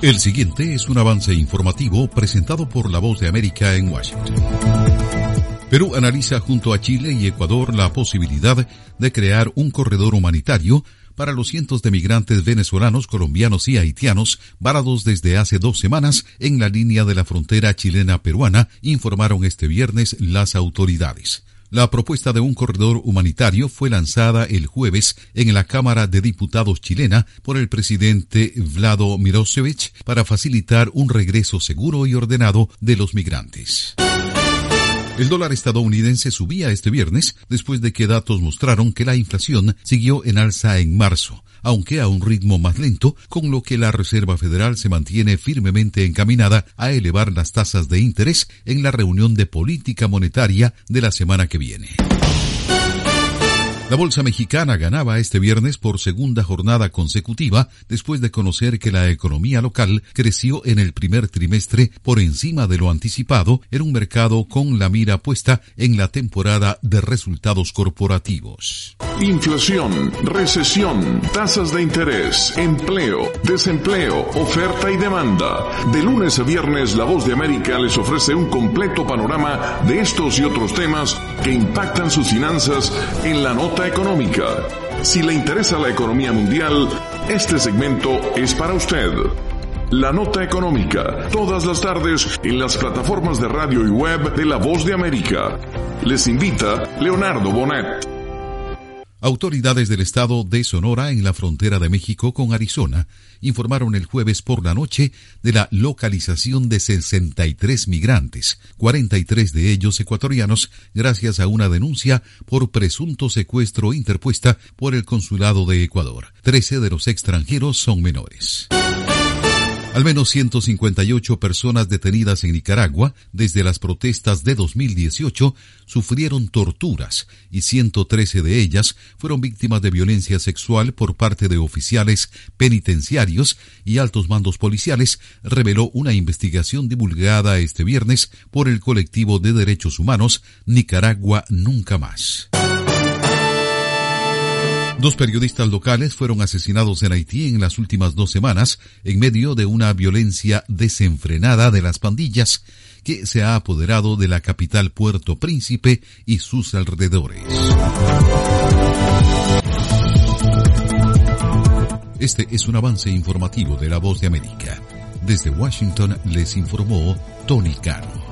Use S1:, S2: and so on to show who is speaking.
S1: El siguiente es un avance informativo presentado por La Voz de América en Washington. Perú analiza junto a Chile y Ecuador la posibilidad de crear un corredor humanitario para los cientos de migrantes venezolanos, colombianos y haitianos varados desde hace 2 semanas en la línea de la frontera chilena-peruana, informaron este viernes las autoridades. La propuesta de un corredor humanitario fue lanzada el jueves en la Cámara de Diputados chilena por el presidente Vlado Milošević para facilitar un regreso seguro y ordenado de los migrantes. El dólar estadounidense subía este viernes después de que datos mostraron que la inflación siguió en alza en marzo, aunque a un ritmo más lento, con lo que la Reserva Federal se mantiene firmemente encaminada a elevar las tasas de interés en la reunión de política monetaria de la semana que viene. La bolsa mexicana ganaba este viernes por segunda jornada consecutiva después de conocer que la economía local creció en el primer trimestre por encima de lo anticipado en un mercado con la mira puesta en la temporada de resultados corporativos.
S2: Inflación, recesión, tasas de interés, empleo, desempleo, oferta y demanda. De lunes a viernes, La Voz de América les ofrece un completo panorama de estos y otros temas que impactan sus finanzas en la nota económica. Si le interesa la economía mundial, este segmento es para usted. La nota económica, todas las tardes en las plataformas de radio y web de La Voz de América. Les invita Leonardo Bonet.
S1: Autoridades del estado de Sonora, en la frontera de México con Arizona, informaron el jueves por la noche de la localización de 63 migrantes, 43 de ellos ecuatorianos, gracias a una denuncia por presunto secuestro interpuesta por el Consulado de Ecuador. 13 de los extranjeros son menores. Al menos 158 personas detenidas en Nicaragua desde las protestas de 2018 sufrieron torturas y 113 de ellas fueron víctimas de violencia sexual por parte de oficiales penitenciarios y altos mandos policiales, reveló una investigación divulgada este viernes por el colectivo de derechos humanos Nicaragua Nunca Más. 2 periodistas locales fueron asesinados en Haití en las últimas 2 semanas en medio de una violencia desenfrenada de las pandillas que se ha apoderado de la capital Puerto Príncipe y sus alrededores. Este es un avance informativo de La Voz de América. Desde Washington les informó Tony Cano.